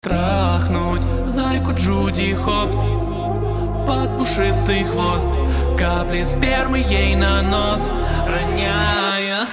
Трахнуть зайку Джуди Хопс под пушистый хвост, капли спермы ей на нос роняя.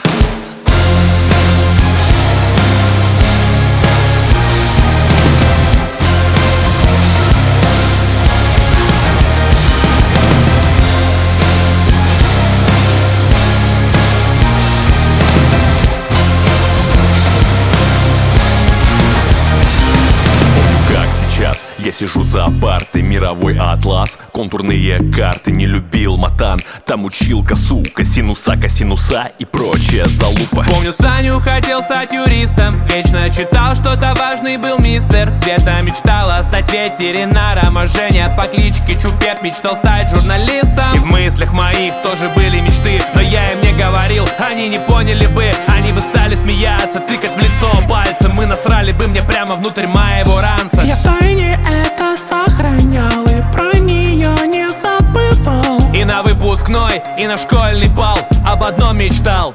Я сижу за партой, мировой атлас, контурные карты, не любил матан. Там училка, сука, синуса, косинуса и прочая залупа. Помню, Саню хотел стать юристом, вечно читал, что-то важный был мистер. Света мечтала стать ветеринаром, а Женя по кличке Чупет мечтал стать журналистом. И в мыслях моих тоже были мечты, но я им не говорил, они не поняли бы. Они бы стали смеяться, тыкать в лицо пальцем, мы насрали бы мне прямо внутрь моего ранца. Я втайне это сохранял и про нее не забывал. И на выпускной, и на школьный бал об одном мечтал: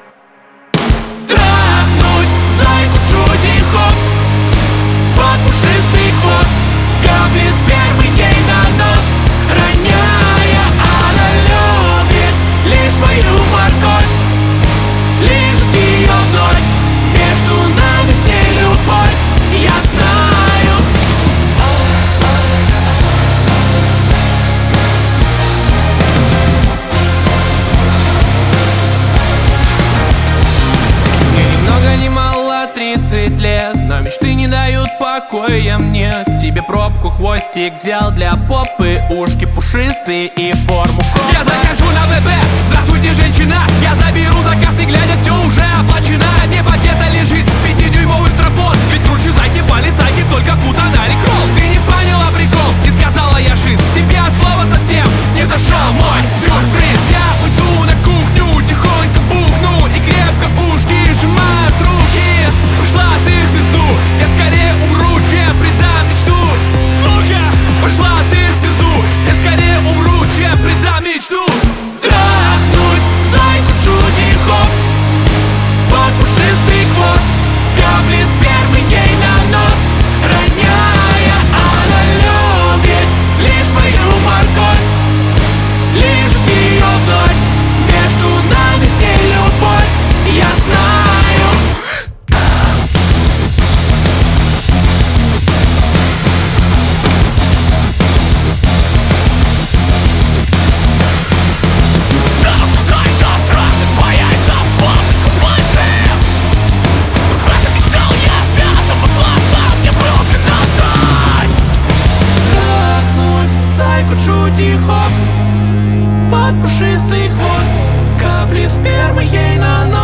трахнуть зайку Джуди Хопс под пушистый хвост, капли спермы ей на нос роняя. Она любит лишь мою морковь, лишь ее вновь. Между нами с ней любовь, я знаю. Мне ни много ни мало 30 лет, но мечты не дают покоя мне. Тебе пробку хвостик взял для попы, ушки пушистые и форму копа. Я захожу на ВП, здравствуйте, женщина. Я заберу заказ, не глядя, все уже оплачено. Не пакета лежит 5-дюймовый стропон, ведь кручу зайки полицайки, только фут она рекрол. Ты не поняла прикол, не сказала я шиз. Тебе от слова совсем не зашел мой сюрприз. Я уйду на кухню, тихонько бухну и крепко в ушки сжимают руки. Пошла ты в пизду, я скорее умру, чем предам мечту. Сука! Пошла ты в пизду, я скорее умру, чем предам мечту. Трахнуть зайку Джуди Хопс под пушистый хвост, капли спермы ей на нос роняя. Она любит лишь мою морковь, лишь ее вновь. Между нами с ней любовь, я знаю. Джуди Хопс под пушистый хвост, капли спермы ей на нос